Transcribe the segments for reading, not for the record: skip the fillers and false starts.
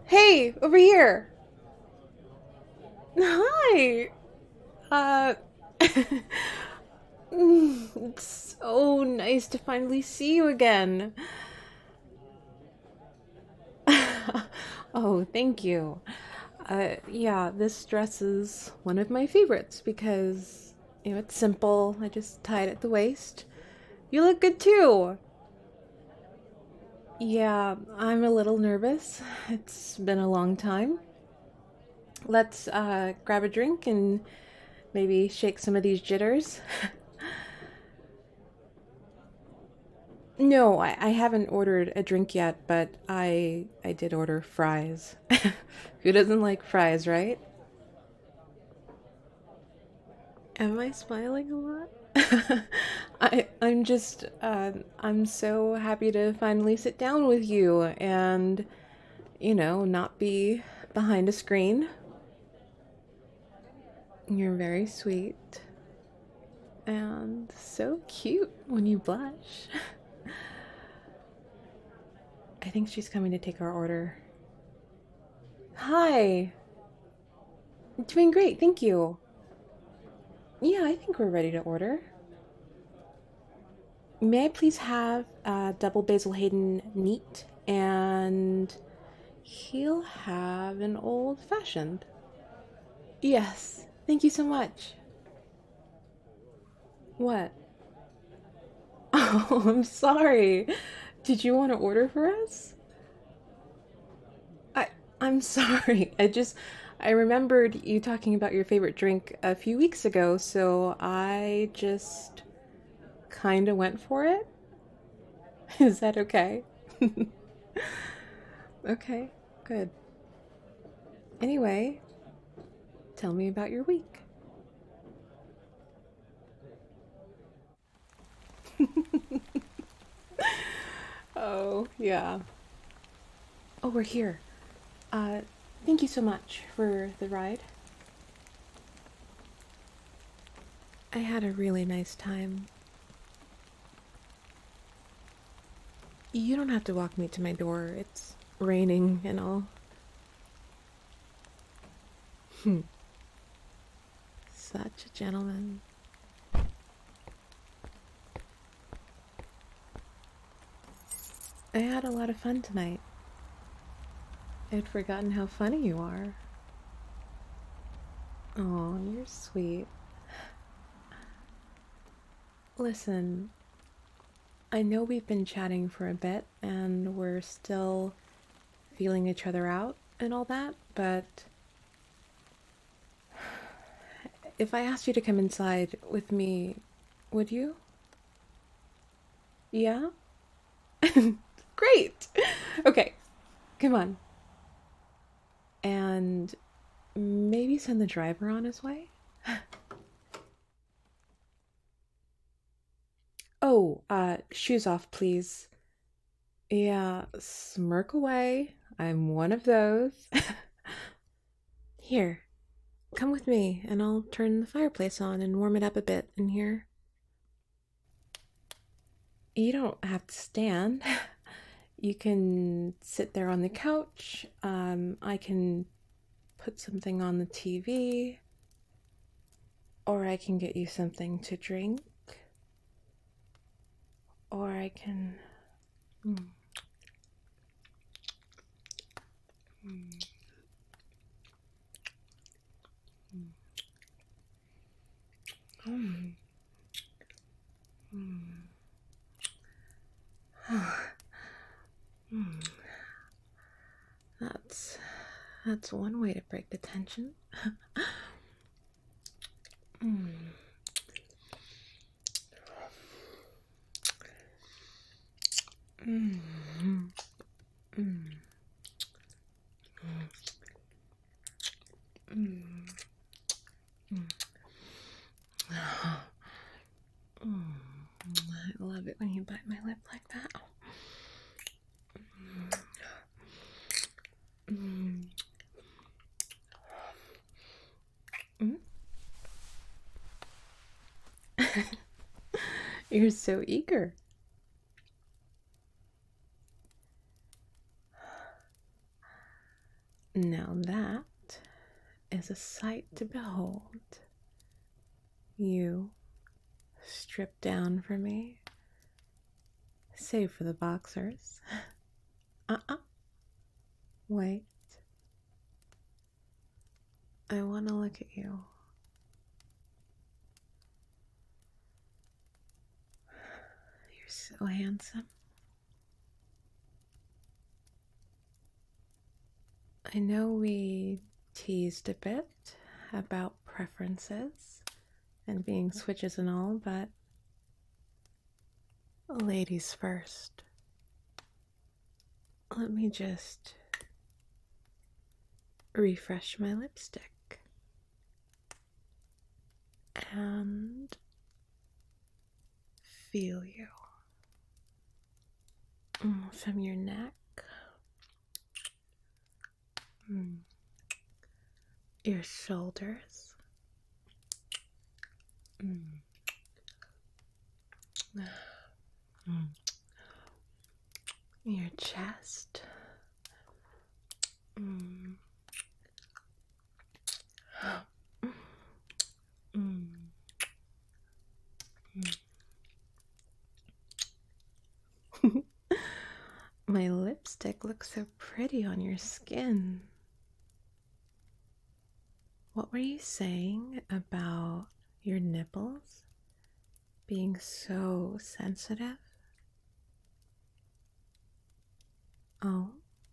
Hey, over here. Hi. Uh, it's so nice to finally see you again. Oh, thank you. Yeah, this dress is one of my favorites because, it's simple. I just tie it at the waist. You look good too. Yeah, I'm a little nervous. It's been a long time. Let's grab a drink and maybe shake some of these jitters. No, I haven't ordered a drink yet, but I did order fries. Who doesn't like fries, right? Am I smiling a lot? I'm so happy to finally sit down with you and not be behind a screen. You're very sweet and so cute when you blush. I think she's coming to take our order. Hi. Doing great, thank you. Yeah, I think we're ready to order. May I please have double basil Hayden neat, and he'll have an old fashioned. Yes, thank you so much. What? Oh, I'm sorry. Did you want to order for us? I I'm sorry. I remembered you talking about your favorite drink a few weeks ago, so I just kind of went for it. Is that okay? Okay, good. Anyway, tell me about your week. Oh, yeah. Oh, we're here. Uh, Thank you so much for the ride. I had a really nice time. You don't have to walk me to my door. It's raining and all. Such a gentleman. I had a lot of fun tonight. I'd forgotten how funny you are. Oh, you're sweet. Listen, I know we've been chatting for a bit and we're still feeling each other out and all that, but if I asked you to come inside with me, would you? Yeah? Great! Okay, come on. And maybe send the driver on his way? Oh, shoes off, please. Yeah, smirk away. I'm one of those. Here, come with me, and I'll turn the fireplace on and warm it up a bit in here. You don't have to stand. You can sit there on the couch. I can put something on the TV, or I can get you something to drink, or I can. Mm, mm, mm, mm, mm. That's that's one way to break the tension. Mm, mm, mm, mm, mm. Mm. I love it when you bite my lip like that. Mm. Mm. You're so eager. Now that is a sight to behold. You stripped down for me, save for the boxers. Wait. I want to look at you. You're so handsome. I know we teased a bit about preferences and being switches and all, but ladies first. Let me just refresh my lipstick and feel you from your neck, your shoulders, your chest, My lipstick looks so pretty on your skin. What were you saying about your nipples being so sensitive? Oh,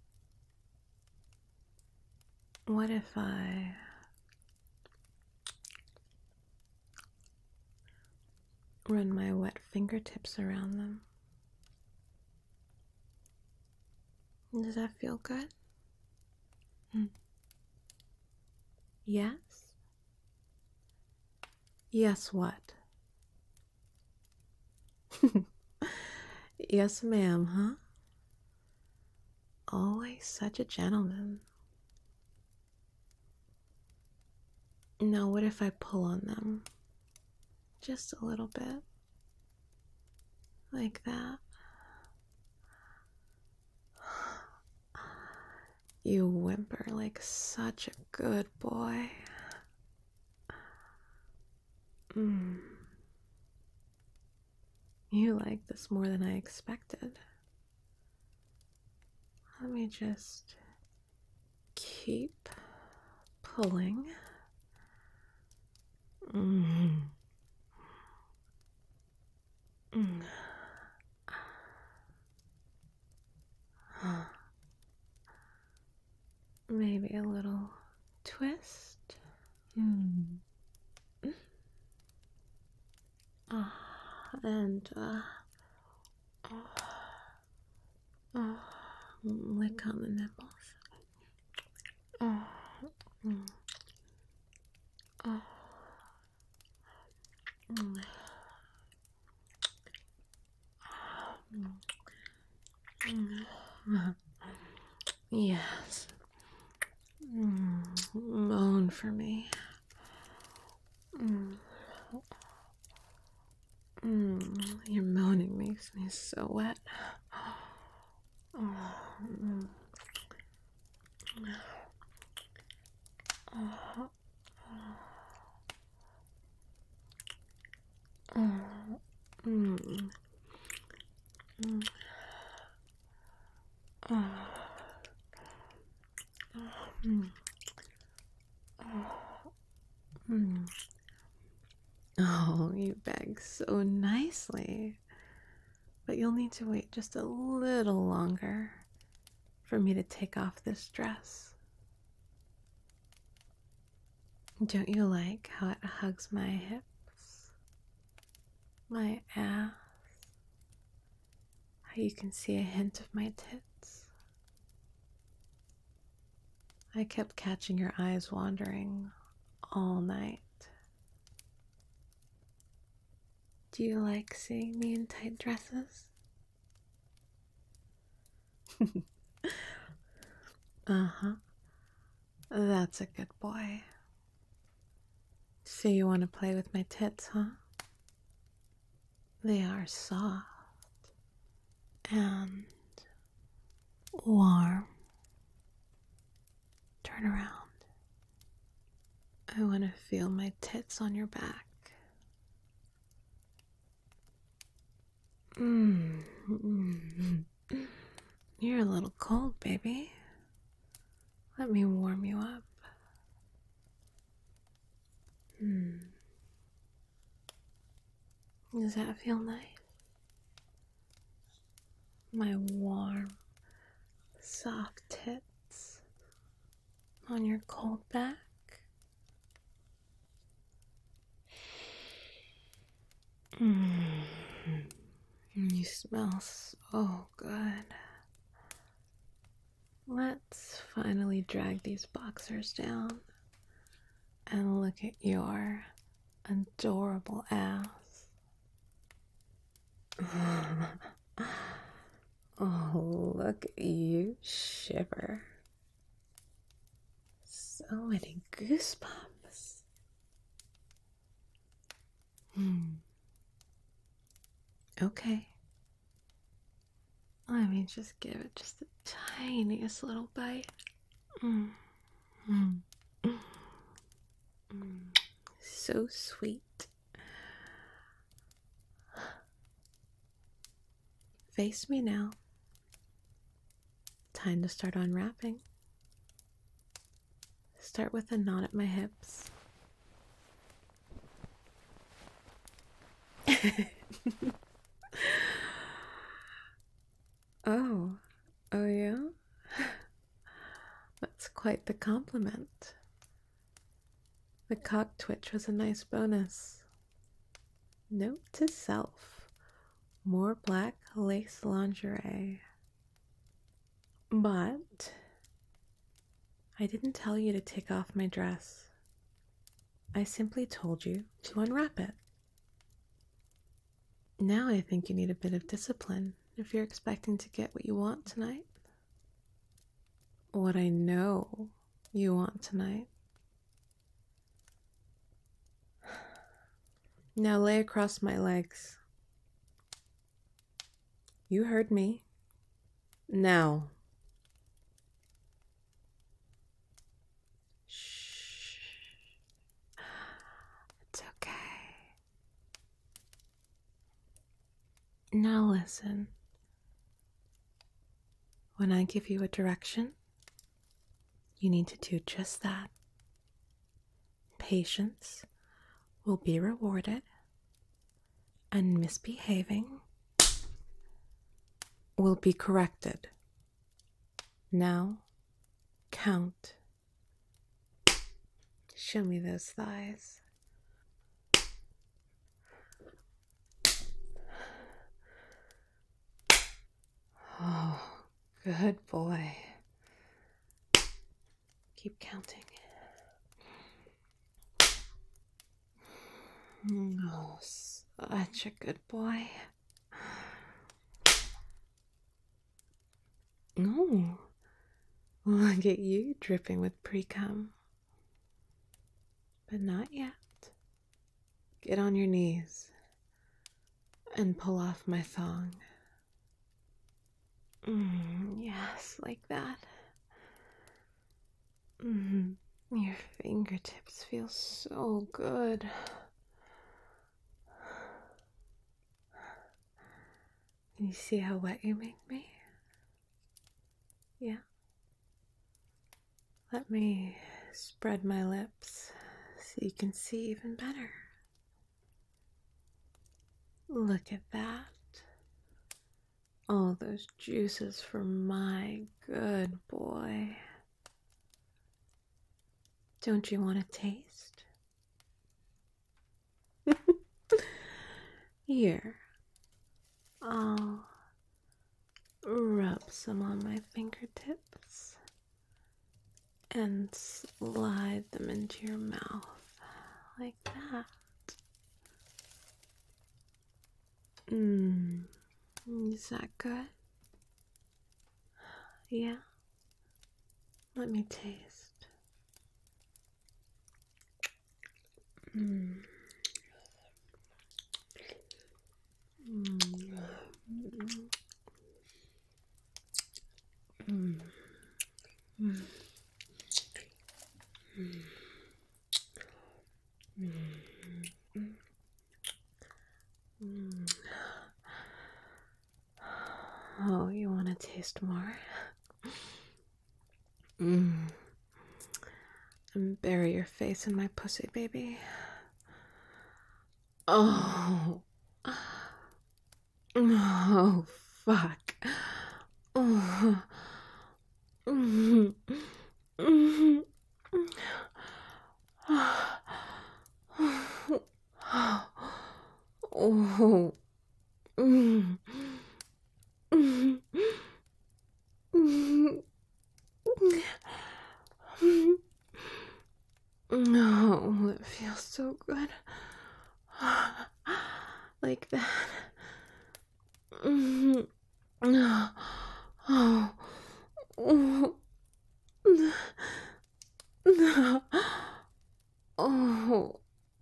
what if I run my wet fingertips around them? Does that feel good? Yes? Yes, what? Yes, ma'am, huh? Always such a gentleman. Now, what if I pull on them? Just a little bit. Like that. You whimper like such a good boy. You like this more than I expected. Let me just keep pulling. Maybe a little twist. And lick on the nipples. Yes. Moan for me. Your moaning makes me so wet. Oh, you beg so nicely. But you'll need to wait just a little longer for me to take off this dress. Don't you like how it hugs my hips, my ass, how you can see a hint of my tits? I kept catching your eyes wandering all night. Do you like seeing me in tight dresses? Uh-huh. That's a good boy. So you want to play with my tits, huh? They are soft and warm. Turn around. I want to feel my tits on your back. You're a little cold, baby. Let me warm you up. Does that feel nice? My warm, soft tits on your cold back. You smell so good. Let's finally drag these boxers down and look at your adorable ass. Oh, look at you shiver. So many goosebumps. Okay. Let me just give it just the tiniest little bite. So sweet. Face me now. Time to start unwrapping. Start with a knot at my hips. Oh yeah? That's quite the compliment. The cock twitch was a nice bonus. Note to self: more black lace lingerie. But I didn't tell you to take off my dress. I simply told you to unwrap it. Now I think you need a bit of discipline if you're expecting to get what you want tonight. What I know you want tonight. Now lay across my legs. You heard me. Now. Shh. It's okay. Now listen. When I give you a direction, you need to do just that. Patience will be rewarded, and misbehaving will be corrected. Now, count. Show me those thighs. Oh, good boy. Keep counting. Oh, such a good boy. Oh, look at you dripping with pre-cum. But not yet. Get on your knees and pull off my thong. Yes, like that. Your fingertips feel so good. Can you see how wet you make me? Yeah. Let me spread my lips so you can see even better. Look at that. All those juices for my good boy. Don't you want to taste? Here, I'll rub some on my fingertips and slide them into your mouth like that. Is that good? Yeah? Let me taste. Oh, you want to taste more? Mm. And bury your face in my pussy, baby. Oh. Oh, fuck. Oh. Mm. Mm. Oh. Mm. Mm. Mm. No, it feels so good. Like that. Oh. Oh. Oh. Oh.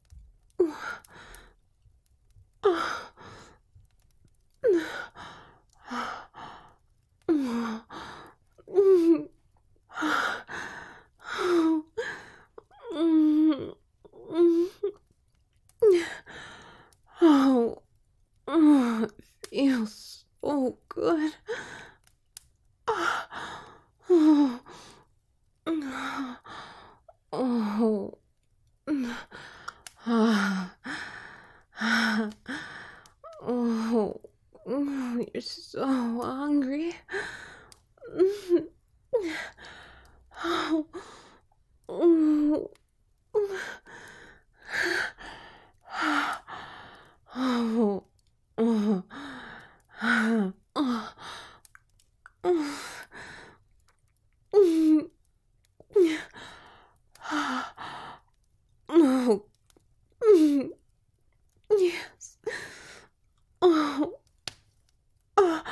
Oh, it feels so good. Oh, oh, oh, you're so hungry. Oh, oh, oh, oh, oh, oh, yes. Oh, oh,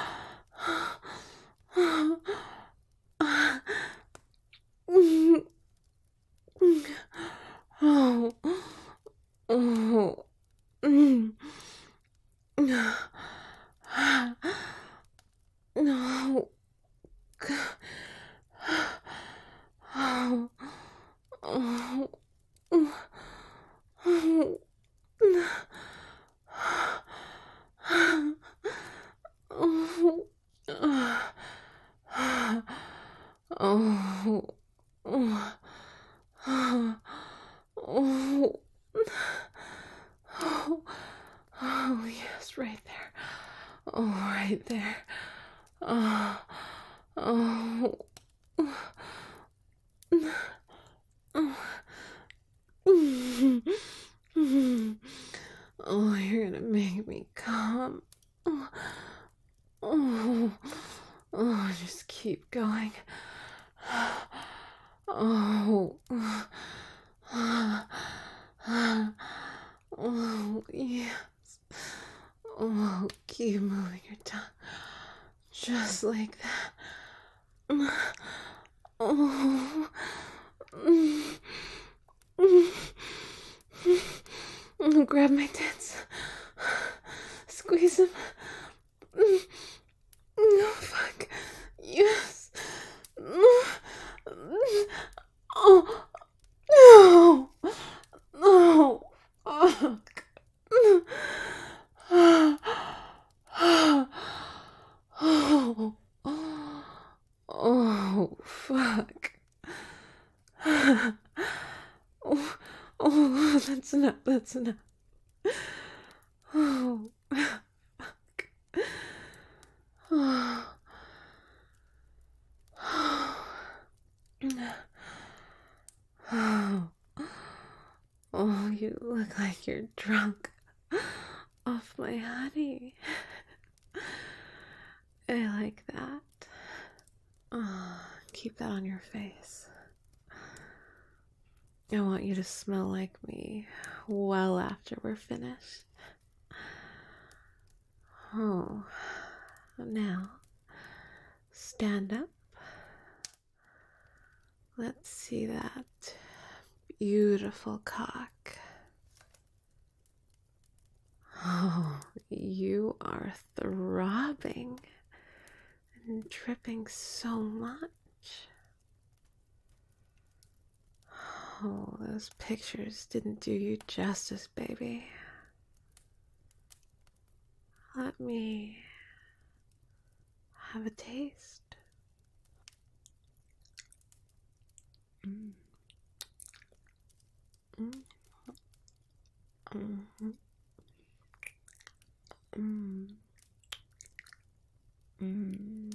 oh, oh, no. Oh, oh, oh, oh, oh, oh, oh, yes, right there. Oh, right there. Oh, oh, oh, you're gonna make me come. Oh, oh, oh, just keep going. Oh, oh, yes. Oh, keep moving your tongue. Just like that. Oh, oh, grab my tits. Squeeze them. No, fuck. Yes. Oh, no. No. Fuck. Oh, oh, fuck. Oh, oh, that's enough. That's enough. Oh, fuck. Oh, oh, oh, you look like you're drunk off my honey. I like that. Oh, keep that on your face. I want you to smell like me well after we're finished. Oh, now stand up. Let's see that beautiful cock. Oh, you are throbbing and dripping so much. Oh, those pictures didn't do you justice, baby. Let me have a taste. Mm. Mm. Mm-hmm. Mm. Mm.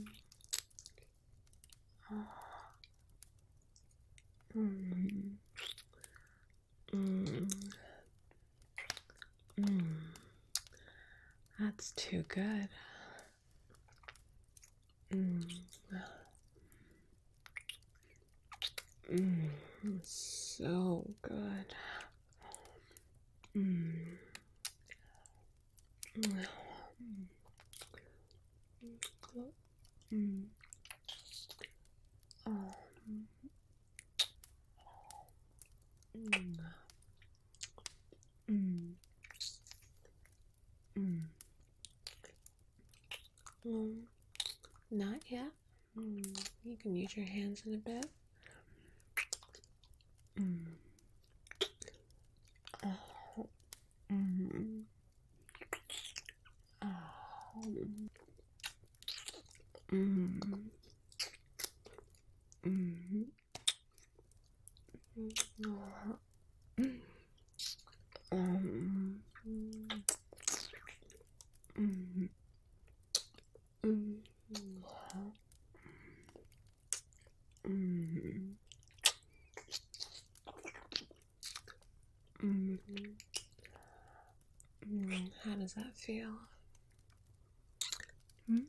Mm. Mm. Mm. That's too good. Mm. Mm. So good. Mm. Mm. Mm. Oh. Mm. Mm. Mm. Mm. Not yet. Mm. You can use your hands in a bit. Mm. Oh. Mm. Oh. Mm. Mm. Oh. Um. Mm. Mm. Mm. Mm. Mm. How does that feel? Mm.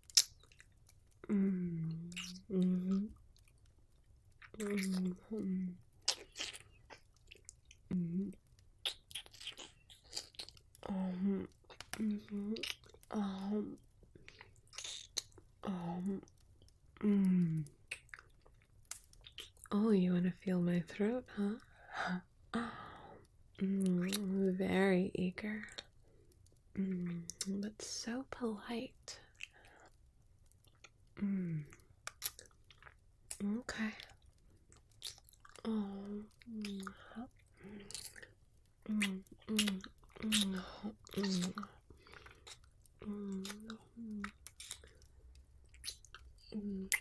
Mm. Mm. Mm. Mm. Mm. Um. Mm. Oh, you want to feel my throat, huh? Very eager. But so polite. Mm. Okay. Oh. Mm. Mm. Mm. Mm. Mm. Mm. Mm.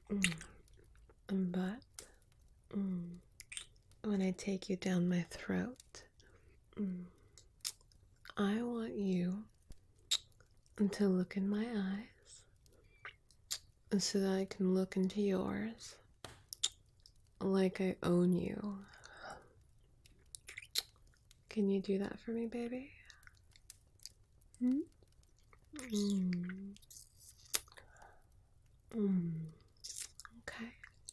But when I take you down my throat, mm, I want you to look in my eyes so that I can look into yours like I own you. Can you do that for me, baby? Hmm? Mm. Mm. Okay.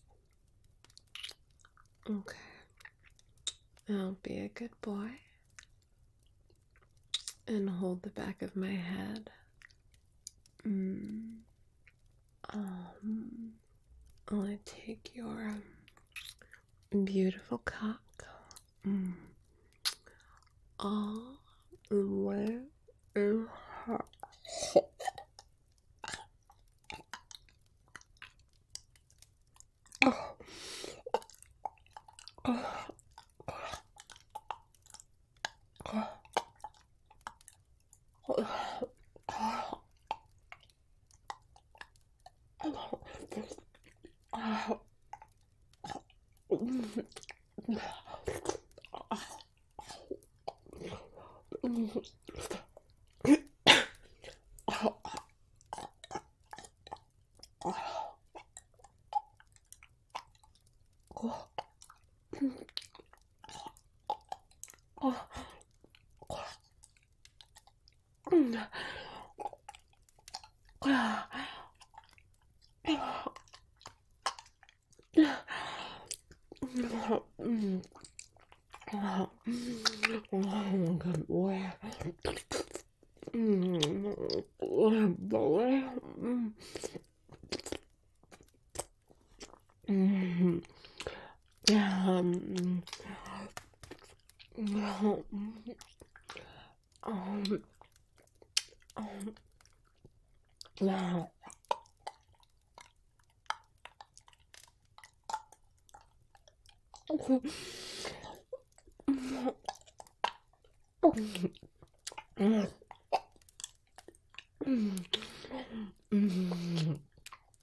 Okay. I'll be a good boy and hold the back of my head. Mm. Um, I'll take your beautiful cock all the way in her. Good boy. Good boy.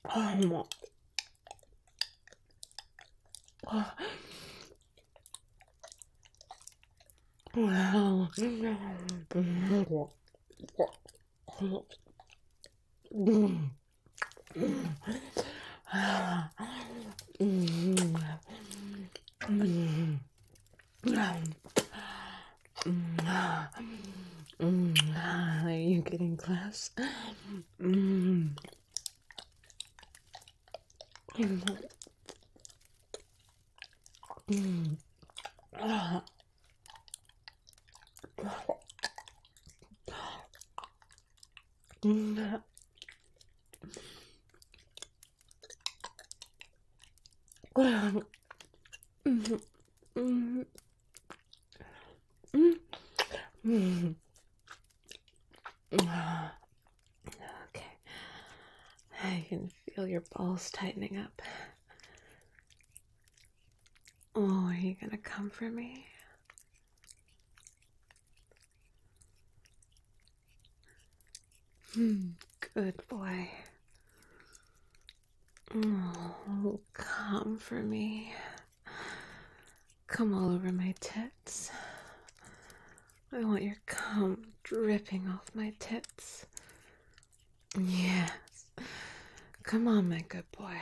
Are you getting close? Mm. Okay, I can feel your balls tightening up. Oh, are you gonna come for me? Good boy. Oh, come for me. Come all over my tits. I want your cum dripping off my tits. Yes. Come on, my good boy.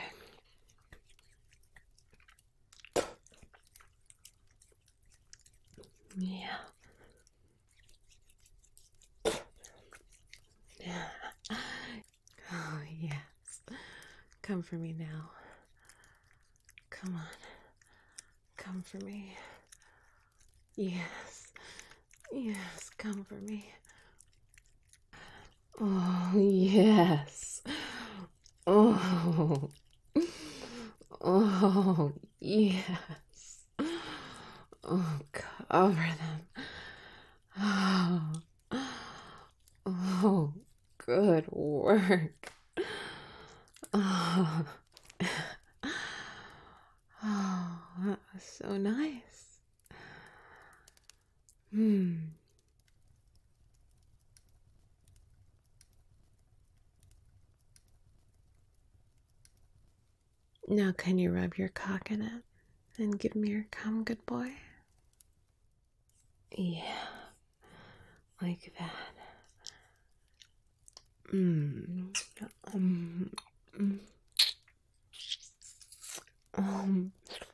Yeah. Oh, yes. Come for me now. Come on. Come for me. Yes. Yes, come for me. Oh, yes. Oh. Oh, yes. Oh, cover them. Oh. Oh, good work. Oh. Oh, that was so nice. Now can you rub your cock in it and give me your cum, good boy? Yeah, like that. Mm. Um, mm. Um.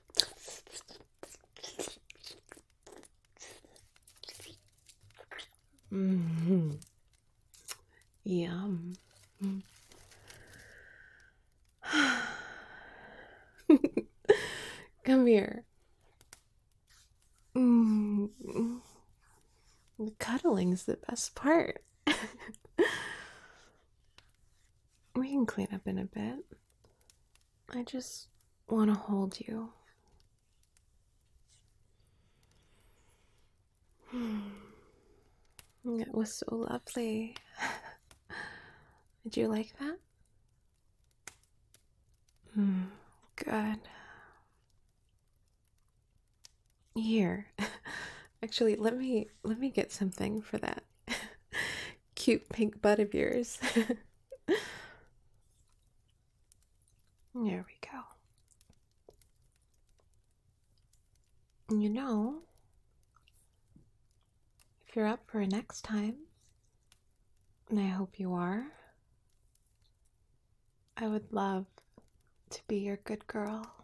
Mm. Yum. Come here. Mm. The cuddling's the best part. We can clean up in a bit. I just want to hold you. It was so lovely. Did you like that? Good. Here. Actually, let me get something for that cute pink butt of yours. There we go. You know, if you're up for a next time, and I hope you are, I would love to be your good girl.